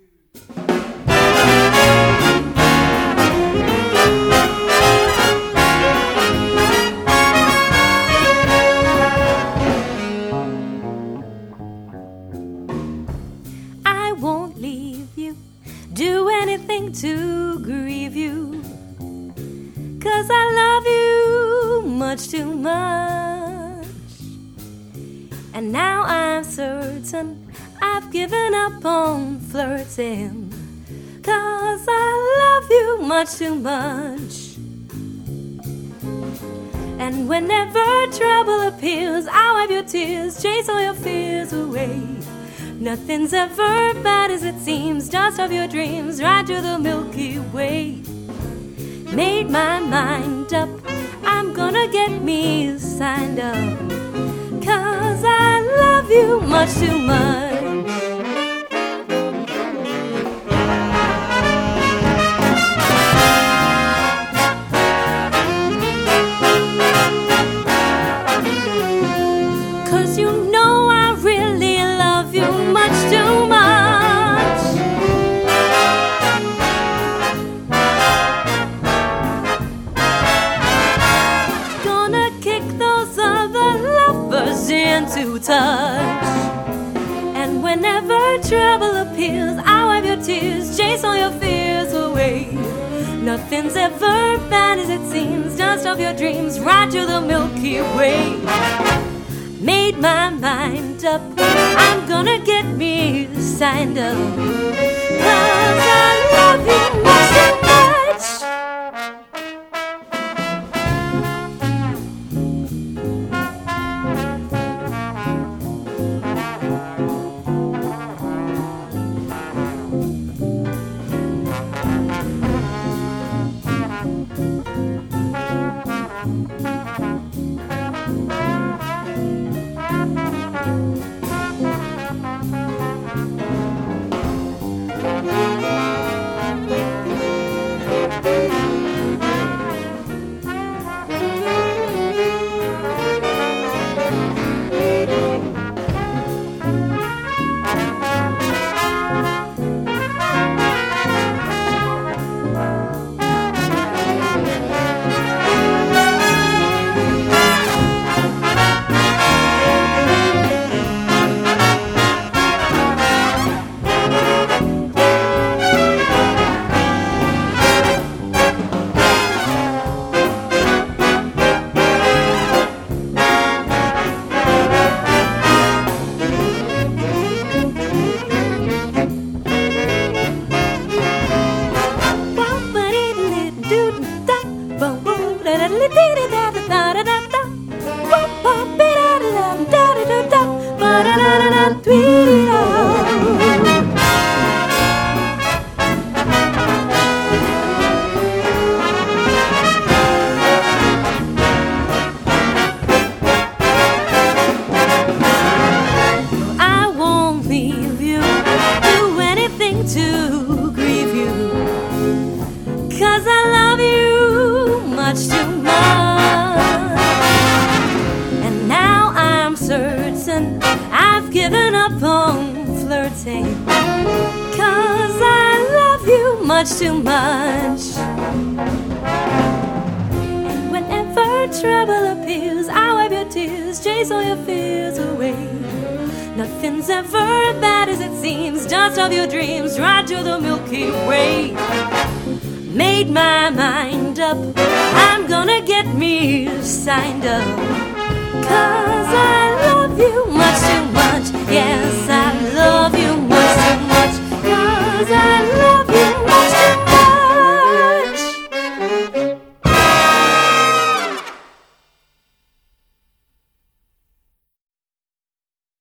I won't leave you, do anything to grieve you, 'cause I love you much too much. And now I'm certain I've given up on flirting, 'cause I love you much too much. And whenever trouble appears, I'll wipe your tears, chase all your fears away. Nothing's ever bad as it seems, just of your dreams, right to the Milky Way. Made my mind up, I'm gonna get me signed up, 'cause I love you much too much. To touch. And whenever trouble appears, I'll wipe your tears, chase all your fears away. Nothing's ever bad as it seems, just of your dreams, right to the Milky Way. Made my mind up, I'm gonna get me signed up, 'cause I love you much too much. I've given up on flirting, 'cause I love you much too much. And whenever trouble appears, I'll wipe your tears, chase all your fears away. Nothing's ever bad as it seems, just of your dreams, right to the Milky Way. Made my mind up, I'm gonna get me signed up, 'cause I love you much too much.